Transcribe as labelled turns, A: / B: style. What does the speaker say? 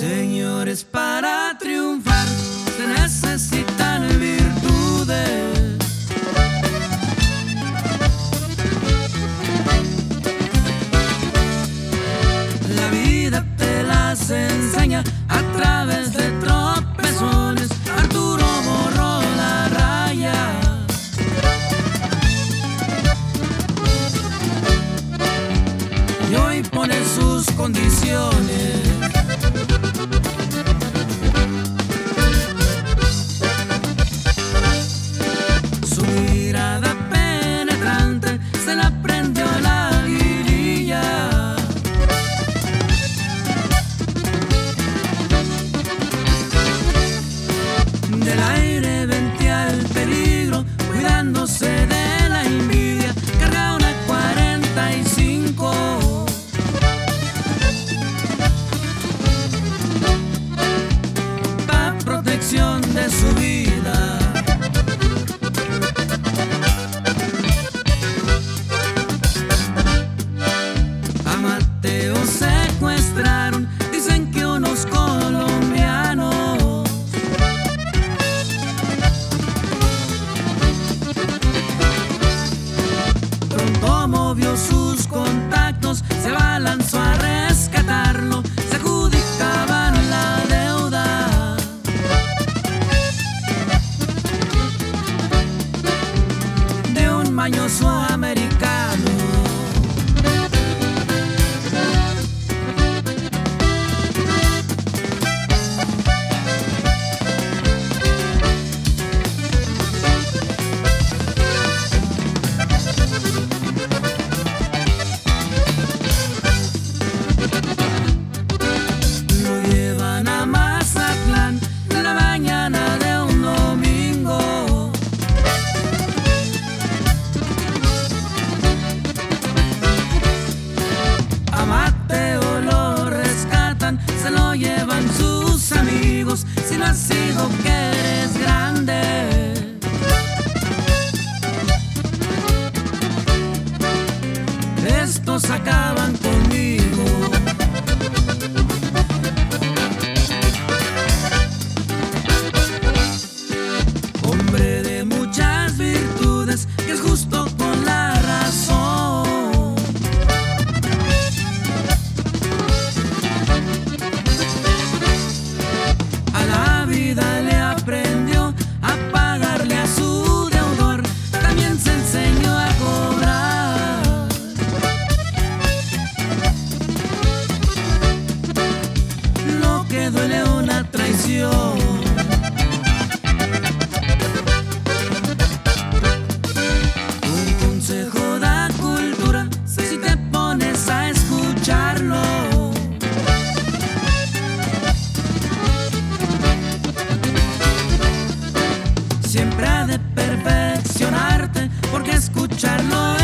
A: Señores, para triunfar se necesitan virtudes. La vida te las enseña a través de tropezones. Arturo borró la raya y hoy pone sus condiciones. Su mirada penetrante se la prendió la lirilla. Del aire venía el peligro, cuidándose de la envidia. Carga una 45 pa' protección de su vida. A Mateo secuestraron, dicen que unos colombianos. Pronto movió sus contactos, se abalanzó a rescatarlo, se adjudicaban la deuda. De un mañoso americano. Lo llevan a Mazatlán en la mañana de un domingo. A Mateo lo rescatan, se lo llevan sus amigos. Si no has sido que eres grande, estos acaban conmigo. Hombre de muchas virtudes, que es justo con la razón. A la vida le aprendió a pagarle a su deudor, también se enseñó a cobrar. Lo que duele una traición. Un consejo da cultura si te pones a escucharlo. Siempre ha de perfeccionarte, porque escucharlo